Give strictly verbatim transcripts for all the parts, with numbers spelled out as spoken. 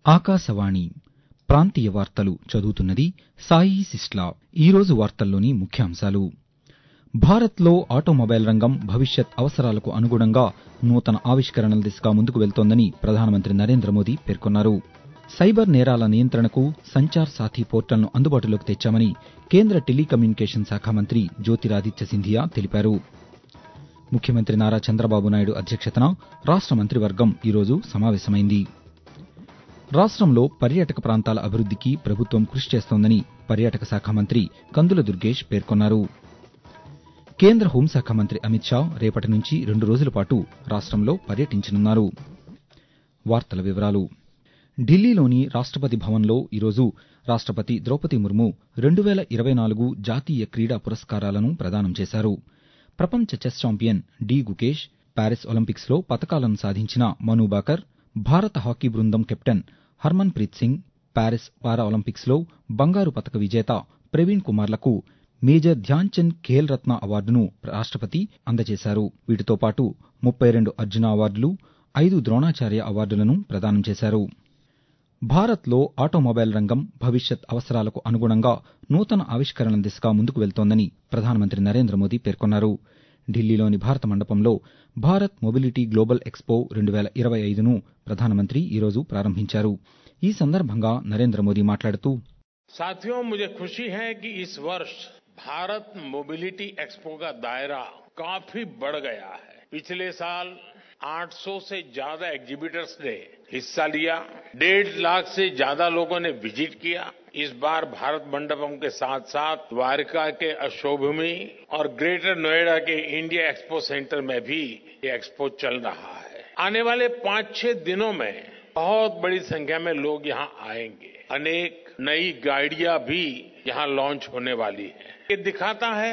ఆకాశవాణి ప్రాంతీయ వార్తలు చదువుతున్నది సాయి సిస్లా. ఈరోజు వార్తల్లోని ముఖ్యాంశాలు: భారత్లో ఆటోమొబైల్ రంగం భవిష్యత్ అవసరాలకు అనుగుణంగా నూతన ఆవిష్కరణల దిశగా ముందుకు వెళ్తోందని ప్రధానమంత్రి నరేంద్ర మోదీ పేర్కొన్నారు. సైబర్ నేరాల నియంత్రణకు సంచార్ సాథీ పోర్టల్ను అందుబాటులోకి తెచ్చామని కేంద్ర టెలికమ్యూనికేషన్ శాఖ మంత్రి జ్యోతిరాదిత్య సింధియా తెలిపారు. ముఖ్యమంత్రి నారా చంద్రబాబు నాయుడు అధ్యక్షతన రాష్ట మంత్రివర్గం ఈరోజు సమావేశమైంది. రాష్టంలో పర్యాటక ప్రాంతాల అభివృద్దికి ప్రభుత్వం కృషి చేస్తోందని పర్యాటక శాఖ మంత్రి కందుల దుర్గేష్ పేర్కొన్నారు. కేంద్ర హోంశాఖ మంత్రి అమిత్ షా రేపటి నుంచి రెండు రోజుల పాటు రాష్టంలో పర్యటించనున్నారు. వార్తల వివరాలు: ఢిల్లీలోని రాష్టపతి భవన్లో ఈరోజు రాష్టపతి ద్రౌపది ముర్ము రెండు వేల ఇరవై నాలుగు జాతీయ క్రీడా పురస్కారాలను ప్రదానం చేశారు. ప్రపంచ chess champion D Gukesh, Paris ఒలింపిక్స్లో పతకాలను సాధించిన మను బాకర్, భారత హాకీ బృందం captain Harmanpreet Singh, Paris para ఒలింపిక్స్లో బంగారు పతక విజేత ప్రవీణ్ కుమార్లకు మేజర్ ధ్యాన్ చంద్ ఖేల్ రత్న అవార్డును రాష్టపతి అందజేశారు. వీటితో పాటు ముప్పై రెండు అర్జున అవార్డులు, ఐదు ద్రోణాచార్య అవార్డులను ప్రదానం చేశారు. భారత్లో ఆటోమొబైల్ రంగం భవిష్యత్ అవసరాలకు అనుగుణంగా నూతన ఆవిష్కరణల దిశగా ముందుకు వెళ్తోందని ప్రధానమంత్రి నరేంద్ర మోదీ పేర్కొన్నారు. ఢిల్లీలోని భారత మండపంలో భారత్ మొబిలిటీ గ్లోబల్ ఎక్స్పో రెండు వేల ఇరవై ఐదును ప్రధానమంత్రి ఈరోజు ప్రారంభించారు. ఈ సందర్భంగా నరేంద్ర మోదీ మాట్లాడుతూ साथियों, मुझे खुशी है कि इस वर्ष भारत मोबिलिटी एक्सपो का दायरा काफी बढ़ गया है। पिछले साल आठ सौ से ज्यादा एग्जीबिटर्स ने हिस्सा लिया, डेढ़ लाख से ज्यादा लोगों ने विजिट किया। इस बार भारत मंडपम के साथ साथ द्वारका के अशोकभूमि और ग्रेटर नोएडा के इंडिया एक्सपो सेंटर में भी ये एक्सपो चल रहा है। आने वाले पांच छह दिनों में बहुत बड़ी संख्या में लोग यहाँ आएंगे। अनेक नई गाड़ियां भी यहां लॉन्च होने वाली है। ये दिखाता है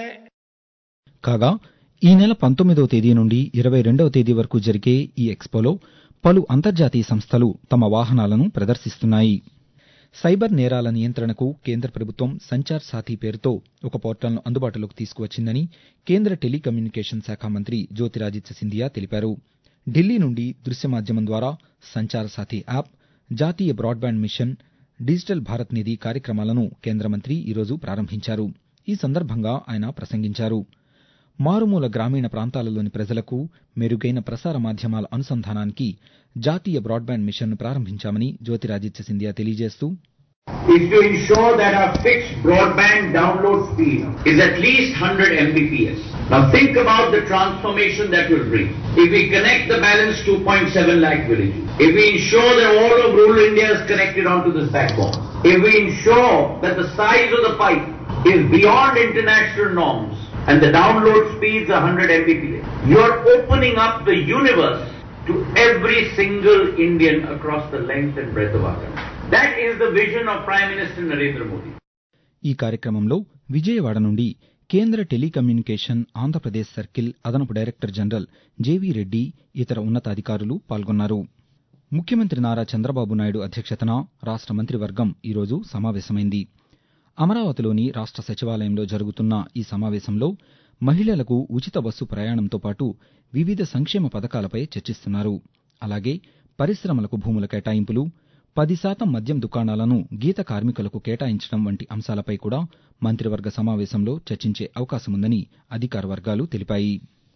కాగా ఈ నెల పంతొమ్మిదవ తేదీ నుండి ఇరవై రెండవ తేదీ వరకు జరిగే ఈ ఎక్స్పోలో పలు అంతర్జాతీయ సంస్థలు తమ వాహనాలను ప్రదర్శిస్తున్నాయి. సైబర్ నేరాల నియంత్రణకు కేంద్ర ప్రభుత్వం సంచార్ సాథీ పేరుతో ఒక పోర్టల్ను అందుబాటులోకి తీసుకువచ్చిందని కేంద్ర టెలికమ్యూనికేషన్ శాఖ మంత్రి జ్యోతిరాదిత్య సింధియా తెలిపారు. ఢిల్లీ నుండి దృశ్య మాధ్యమం ద్వారా సంచార్ సాథీ యాప్, జాతీయ broadband mission, digital Bharat Nidhi కార్యక్రమాలను కేంద్ర మంత్రి ఈరోజు ప్రారంభించారు. ఈ సందర్భంగా ఆయన ప్రసంగించారు. మారుమూల గ్రామీణ ప్రాంతాలలోని ప్రజలకు మెరుగైన ప్రసార మాధ్యమాల అనుసంధానానికి జాతీయ బ్రాడ్బ్యాండ్ మిషన్ను ప్రారంభించామని జ్యోతిరాదిత్య సింధియా తెలియజేస్తూ is to ensure that our fixed broadband download speed is at least one hundred megabits per second. Now think about the transformation that will bring. If we connect the balance two point seven lakh villages, if we ensure that all of rural India is connected onto this backbone, if we ensure that the size of the pipe is beyond international norms and the download speeds are one hundred megabits per second, you are opening up the universe to every single Indian across the length and breadth of our country. That is the vision of Prime Minister Narendra Modi. ఈ కార్యక్రమంలో విజయవాడ నుండి కేంద్ర telecommunication Andhra Pradesh circle అదనపు director general JV Reddy, ఇతర ఉన్నతాధికారులు పాల్గొన్నారు. ముఖ్యమంత్రి నారా చంద్రబాబు నాయుడు అధ్యక్షతన రాష్ట మంత్రివర్గం ఈరోజు సమావేశమైంది. అమరావతిలోని రాష్ట సచివాలయంలో జరుగుతున్న ఈ సమావేశంలో మహిళలకు ఉచిత బస్సు ప్రయాణంతో పాటు వివిధ సంక్షేమ పథకాలపై చర్చిస్తున్నారు. అలాగే పరిశ్రమలకు భూముల కేటాయింపులు, పది శాతం మద్యం దుకాణాలను గీత కార్మికులకు కేటాయించడం వంటి అంశాలపై కూడా మంత్రివర్గ సమావేశంలో చర్చించే అవకాశముందని అధికార వర్గాలు తెలిపాయి.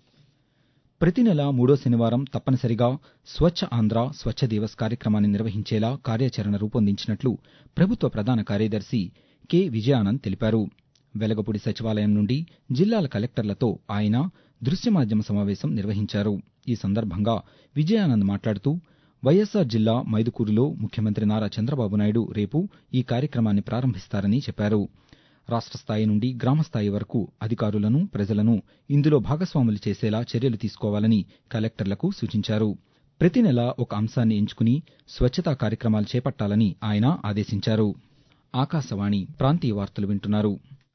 ప్రతి నెల మూడో శనివారం తప్పనిసరిగా స్వచ్ఛ ఆంధ్ర స్వచ్ఛ దివస్ కార్యక్రమాన్ని నిర్వహించేలా కార్యాచరణ రూపొందించినట్లు ప్రభుత్వ ప్రధాన కార్యదర్శి కె విజయానంద్ తెలిపారు. వెలగపూడి సచివాలయం నుండి జిల్లాల కలెక్టర్లతో ఆయన దృశ్య మాధ్యమ సమావేశం నిర్వహించారు. ఈ సందర్భంగా విజయానంద్ మాట్లాడుతూ వైఎస్సార్ జిల్లా మైదుకూరులో ముఖ్యమంత్రి నారా చంద్రబాబు నాయుడు రేపు ఈ కార్యక్రమాన్ని ప్రారంభిస్తారని చెప్పారు. రాష్ట స్థాయి నుండి గ్రామ స్థాయి వరకు అధికారులను, ప్రజలను ఇందులో భాగస్వాములు చేసేలా చర్యలు తీసుకోవాలని కలెక్టర్లకు సూచించారు. ప్రతి నెల ఒక అంశాన్ని ఎంచుకుని స్వచ్ఛతా కార్యక్రమాలు చేపట్టాలని ఆయన ఆదేశించారు. ఆకాశవాణి ప్రాంతీయ వార్తలు వింటున్నారు.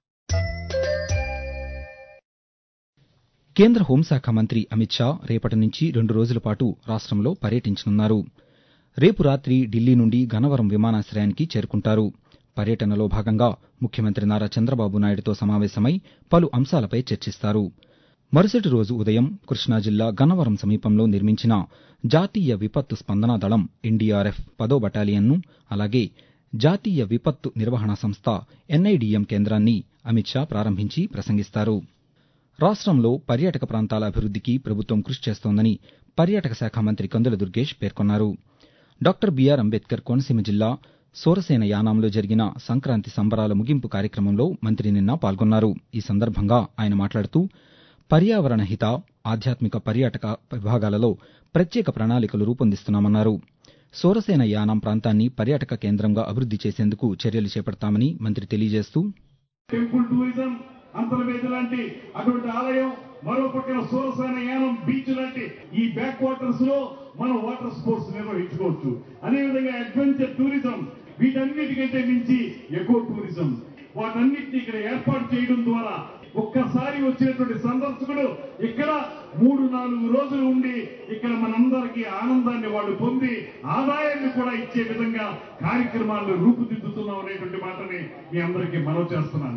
కేంద్ర హోంశాఖ మంత్రి అమిత్ షా రేపటి నుంచి రెండు రోజుల పాటు రాష్టంలో పర్యటించనున్నారు. రేపు రాత్రి ఢిల్లీ నుండి గన్నవరం విమానాశ్రయానికి చేరుకుంటారు. పర్యటనలో భాగంగా ముఖ్యమంత్రి నారా చంద్రబాబు నాయుడుతో సమావేశమై పలు అంశాలపై చర్చిస్తారు. మరుసటి రోజు ఉదయం కృష్ణా జిల్లా గన్నవరం సమీపంలో నిర్మించిన జాతీయ విపత్తు స్పందనా దళం ఎన్డీఆర్ఎఫ్ పదో బటాలియన్ను అలాగే జాతీయ విపత్తు నిర్వహణ సంస్థ ఎన్ఐడిఎం కేంద్రాన్ని అమిత్ షా ప్రారంభించి ప్రసంగిస్తారు. రాష్ట్రంలో పర్యాటక ప్రాంతాల అభివృద్దికి ప్రభుత్వం కృషి చేస్తోందని పర్యాటక శాఖ మంత్రి కందుల దుర్గేష్ పేర్కొన్నారు. డాక్టర్ బీఆర్ అంబేద్కర్ కోనసీమ జిల్లా సూరసేన యానాంలో జరిగిన సంక్రాంతి సంబరాల ముగింపు కార్యక్రమంలో మంత్రి నిన్న పాల్గొన్నారు. ఈ సందర్భంగా ఆయన మాట్లాడుతూ పర్యావరణ హిత ఆధ్యాత్మిక పర్యాటక విభాగాలలో ప్రత్యేక ప్రణాళికలు రూపొందిస్తున్నామన్నారు. సూరసేన యానాం ప్రాంతాన్ని పర్యాటక కేంద్రంగా అభివృద్ది చేసేందుకు చర్యలు చేపడతామని మంత్రి తెలియజేస్తూ టెంపుల్ టూరిజం అంతర్వేది లాంటి అటువంటి ఆలయం, మరో పక్కన సూరసేన యానం బీచ్ లాంటి ఈ బ్యాక్ వాటర్స్ లో మనం వాటర్ స్పోర్ట్స్ నిర్వహించుకోవచ్చు. అదేవిధంగా అడ్వెంచర్ టూరిజం, వీటన్నిటికంటే మించి ఎకో టూరిజం, వాటన్నిటిని ఇక్కడ ఏర్పాటు చేయడం ద్వారా ఒక్కసారి వచ్చినటువంటి సందర్శకుడు ఇక్కడ మూడు నాలుగు రోజులు ఉండి ఇక్కడ మనందరికీ ఆనందాన్ని వాళ్ళు పొంది ఆదాయాన్ని కూడా ఇచ్చే విధంగా కార్యక్రమాలను రూపుదిద్దుతున్నాం అనేటువంటి మాటని మీ అందరికీ మనవి చేస్తున్నాను.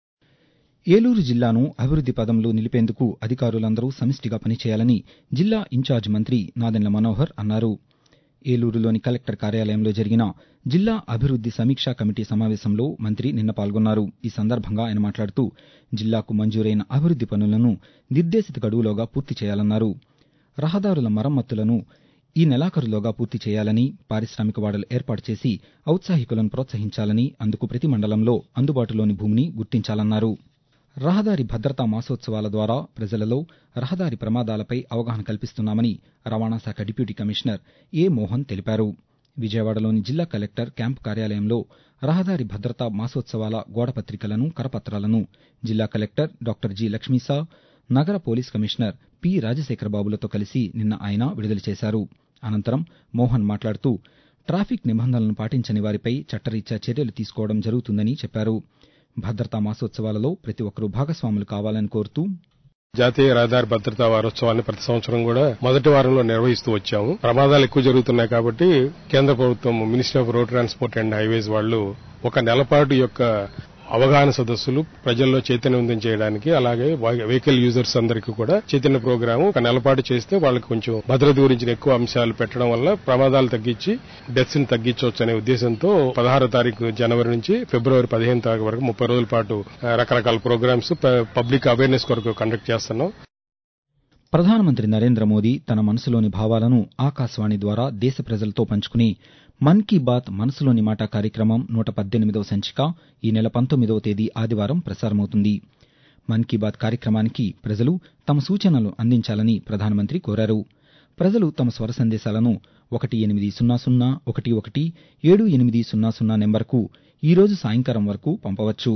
ఏలూరు జిల్లాను అభివృద్ది పదంలో నిలిపేందుకు అధికారులందరూ సమిష్టిగా పనిచేయాలని జిల్లా ఇన్ఛార్జ్ మంత్రి నాదెండ్ల మనోహర్ అన్నారు. ఏలూరులోని కలెక్టర్ కార్యాలయంలో జరిగిన జిల్లా అభివృద్ది సమీక్షా కమిటీ సమావేశంలో మంత్రి నిన్న పాల్గొన్నారు. ఈ సందర్భంగా ఆయన మాట్లాడుతూ జిల్లాకు మంజూరైన అభివృద్ది పనులను నిర్దేశిత గడువులోగా పూర్తి చేయాలన్నారు. రహదారుల మరమ్మతులను ఈ నెలాఖరులోగా పూర్తి చేయాలని, పారిశ్రామిక వాడలు ఏర్పాటు చేసి ఔత్సాహికులను ప్రోత్సహించాలని, అందుకు ప్రతి మండలంలో అందుబాటులోని భూమిని గుర్తించాలన్నారు. రహదారి భద్రతా మాసోత్సవాల ద్వారా ప్రజలలో రహదారి ప్రమాదాలపై అవగాహన కల్పిస్తున్నామని రవాణా శాఖ డిప్యూటీ కమిషనర్ ఏ మోహన్ తెలిపారు. విజయవాడలోని జిల్లా కలెక్టర్ క్యాంపు కార్యాలయంలో రహదారి భద్రతా మాసోత్సవాల గోడపత్రికలను, కరపత్రాలను జిల్లా కలెక్టర్ డాక్టర్ జి లక్ష్మీసా, నగర పోలీస్ కమిషనర్ పి రాజశేఖరబాబులతో కలిసి నిన్న ఆయన విడుదల చేశారు. అనంతరం మోహన్ మాట్లాడుతూ ట్రాఫిక్ నిబంధనలను పాటించని వారిపై చట్టరీత్యా చర్యలు తీసుకోవడం జరుగుతుందని చెప్పారు. భద్రతా మాసోత్సవాలలో ప్రతి ఒక్కరూ భాగస్వాములు కావాలని కోరుతూ జాతీయ రహదారి భద్రతా వారోత్సవాన్ని ప్రతి సంవత్సరం కూడా మొదటి వారంలో నిర్వహిస్తూ వచ్చాము. ప్రమాదాలు ఎక్కువ జరుగుతున్నాయి కాబట్టి కేంద్ర ప్రభుత్వం ministry of road transport and highways వాళ్ళు ఒక నెలపాటు యొక్క అవగాహన సదస్సులు ప్రజల్లో చైతన్యవంతం చేయడానికి, అలాగే వెహికల్ యూజర్స్ అందరికీ కూడా చైతన్య ప్రోగ్రాము ఒక నెలపాటు చేస్తే వాళ్ళకి కొంచెం భద్రత గురించిన ఎక్కువ అంశాలు పెట్టడం వల్ల ప్రమాదాలు తగ్గించి డెత్స్ ని తగ్గించవచ్చు అనే ఉద్దేశంతో పదహారో తారీఖు జనవరి నుంచి ఫిబ్రవరి పదిహేను తారీఖు వరకు ముప్పై రోజుల పాటు రకరకాల ప్రోగ్రామ్స్ పబ్లిక్ అవేర్నెస్ కొరకు కండక్ట్ చేస్తున్నాం. ప్రధానమంత్రి నరేంద్ర మోదీ తన మనసులోని భావాలను ఆకాశవాణి ద్వారా దేశ ప్రజలతో పంచుకుని మన్ కీ బాత్ మనసులోని మాట కార్యక్రమం నూట పద్దెనిమిదవ సంచిక ఈ నెల పంతొమ్మిదవ తేదీ ఆదివారం ప్రసారమవుతుంది. మన్ కీ బాత్ కార్యక్రమానికి ప్రజలు తమ సూచనలు అందించాలని ప్రధానమంత్రి కోరారు. ప్రజలు తమ స్వర సందేశాలను ఒకటి ఎనిమిది సున్నా సున్నా ఒకటి ఒకటి ఏడు ఎనిమిది సున్నా సున్నా నెంబర్కు ఈరోజు సాయంకాలం వరకు పంపవచ్చు.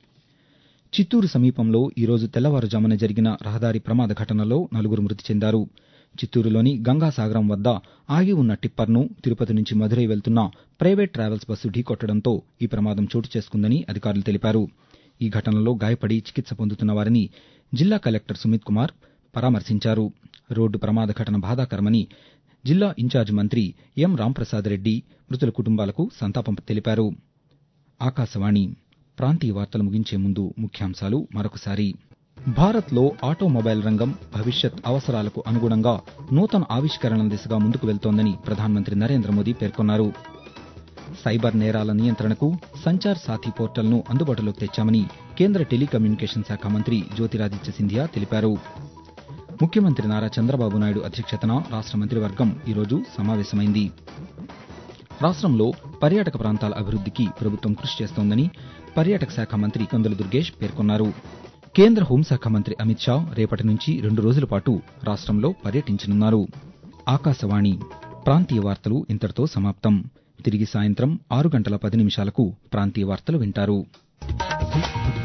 చిత్తూరు సమీపంలో ఈరోజు తెల్లవారుజామున జరిగిన రహదారి ప్రమాద ఘటనలో నలుగురు మృతి చెందారు. చిత్తూరులోని గంగాసాగరం వద్ద ఆగి ఉన్న టిప్పర్ను తిరుపతి నుంచి మధురై వెళ్తున్న ప్రైవేట్ ట్రావెల్స్ బస్సు ఢీకొట్టడంతో ఈ ప్రమాదం చోటు చేసుకుందని అధికారులు తెలిపారు. ఈ ఘటనలో గాయపడి చికిత్స పొందుతున్న వారిని జిల్లా కలెక్టర్ సుమిత్ కుమార్ పరామర్శించారు. రోడ్డు ప్రమాద ఘటన బాధాకరమని జిల్లా ఇన్ఛార్జ్ మంత్రి ఎం రాంప్రసాద్ రెడ్డి మృతుల కుటుంబాలకు సంతాపం తెలిపారు. ఆకాశవాణి ప్రాంతీయ వార్తలు ముగించే ముందు ముఖ్యాంశాలు మరొకసారి. భారత్లో ఆటోమొబైల్ రంగం భవిష్యత్ అవసరాలకు అనుగుణంగా నూతన ఆవిష్కరణల దిశగా ముందుకు వెళ్తోందని ప్రధానమంత్రి నరేంద్ర మోదీ పేర్కొన్నారు. సైబర్ నేరాల నియంత్రణకు సంచార్ సాథీ పోర్టల్ను అందుబాటులోకి తెచ్చామని కేంద్ర టెలికమ్యూనికేషన్ శాఖ మంత్రి జ్యోతిరాదిత్య సింధియా తెలిపారు. ముఖ్యమంత్రి నారా చంద్రబాబు నాయుడు అధ్యక్షతన రాష్ట మంత్రివర్గం ఈరోజు సమావేశమైంది. రాష్ట్రంలో పర్యాటక ప్రాంతాల అభివృద్దికి ప్రభుత్వం కృషి చేస్తోందని పర్యాటక శాఖ మంత్రి కందుల దుర్గేష్ పేర్కొన్నారు. కేంద్ర హోంశాఖ మంత్రి అమిత్ షా రేపటి నుంచి రెండు రోజుల పాటు రాష్ట్రంలో పర్యటించనున్నారు. ఆకాశవాణి ప్రాంతీయ వార్తలు ఇంతటితో సమాప్తం. తిరిగి సాయంత్రం ఆరు గంటల పది నిమిషాలకు ప్రాంతీయ వార్తలు వింటారు.